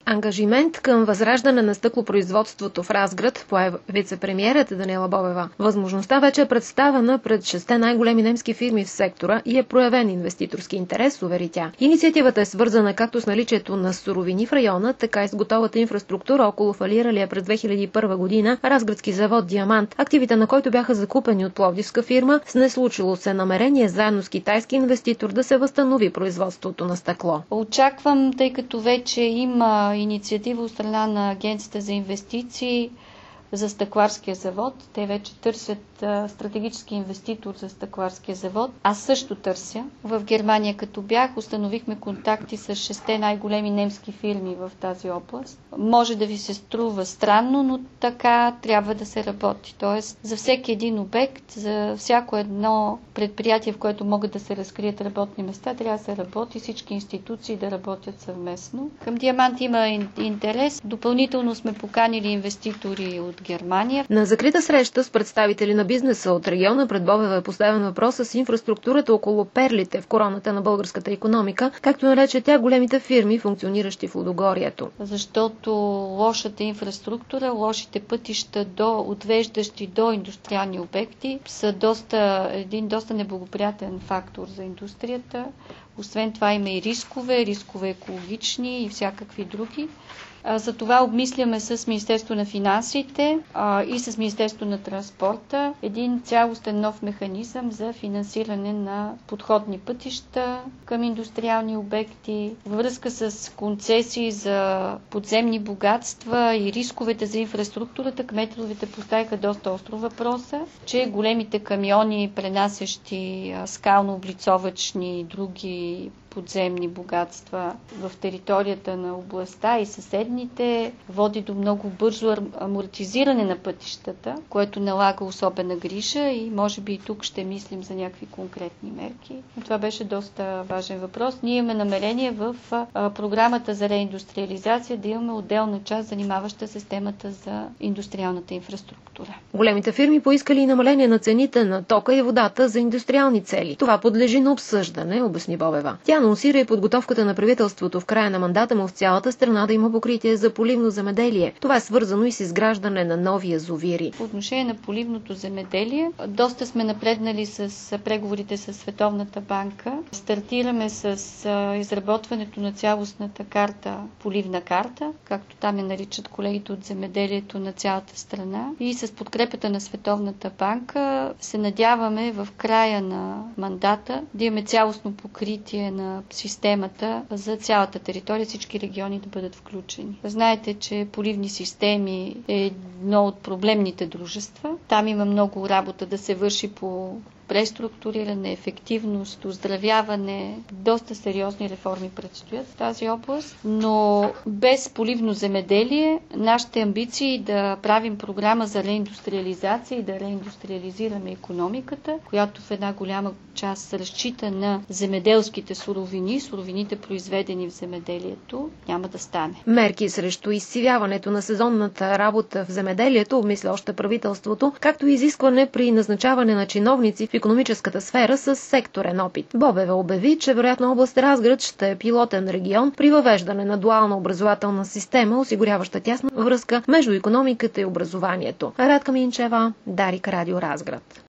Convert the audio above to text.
Ангажимент към възраждане на стъклопроизводството в Разград пое вице-премиерът Даниела Бобева. Възможността вече е представена пред 6 най-големи немски фирми в сектора и е проявен инвеститорски интерес, увери тя. Инициативата е свързана както с наличието на суровини в района, така и с готовата инфраструктура около фалиралия през 2001 година разградски завод Диамант, активите на който бяха закупени от пловдивска фирма с неслучило се намерение заедно с китайски инвеститор да се възстанови производството на стъкло. Очаквам, тъй като вече има инициатива от страна на Агенцията за инвестиции за стъкларския завод. Те вече търсят стратегически инвеститор за стъкларския завод. Аз също търся. В Германия, като бях, установихме контакти с 6 най-големи немски фирми в тази област. Може да ви се струва странно, но така трябва да се работи. Тоест, за всеки един обект, за всяко едно предприятие, в което могат да се разкрият работни места, трябва да се работи, всички институции да работят съвместно. Към Диамант има интерес. Допълнително сме поканили инвеститори от Германия. На закрита среща с представители на бизнеса от региона пред Бобева е поставен въпроса с инфраструктурата около перлите в короната на българската икономика, както нарече тя големите фирми, функциониращи в Лудогорието. Защото лошата инфраструктура, лошите пътища отвеждащи до индустриални обекти са един доста неблагоприятен фактор за индустрията. Освен това има и рискове екологични и всякакви други. За това обмисляме с Министерство на финансите и с Министерство на транспорта един цялостен нов механизъм за финансиране на подходни пътища към индустриални обекти, във връзка с концесии за подземни богатства и рисковете за инфраструктурата. Кметовете поставиха доста остро въпроса, че големите камиони, пренасящи скално-облицовъчни и други подземни богатства в територията на областта и съседните, води до много бързо амортизиране на пътищата, което налага особена грижа и може би и тук ще мислим за някакви конкретни мерки. Но това беше доста важен въпрос. Ние имаме намерение в програмата за реиндустриализация да имаме отделна част, занимаваща се с темата за индустриалната инфраструктура. Големите фирми поискали и намаление на цените на тока и водата за индустриални цели. Това подлежи на обсъждане, обясни Бобева. Тя анонсира и подготовката на правителството в края на мандата му в цялата страна да има покритие за поливно земеделие. Това е свързано и с изграждане на нови язовири. По отношение на поливното земеделие, доста сме напреднали с преговорите с Световната банка. Стартираме с изработването на цялостната поливна карта, както там я наричат колегите от земеделието на цялата страна. И с подкрепата на Световната банка се надяваме в края на мандата да имаме цялостно покритие на системата за цялата територия, всички региони да бъдат включени. Знаете, че поливни системи е едно от проблемните дружества. Там има много работа да се върши по преструктуриране, ефективност, оздравяване. Доста сериозни реформи предстоят в тази област, но без поливно земеделие нашите амбиции да правим програма за реиндустриализация и да реиндустриализираме икономиката, която в една голяма част разчита на земеделските суровините произведени в земеделието, няма да стане. Мерки срещу изсивяването на сезонната работа в земеделието обмисля още правителството, както и изискване при назначаване на чиновници в икономическата сфера с секторен опит. Бобева обяви, че вероятно област Разград ще е пилотен регион при въвеждане на дуална образователна система, осигуряваща тясна връзка между икономиката и образованието. Радка Минчева, Дарик, Радио Разград.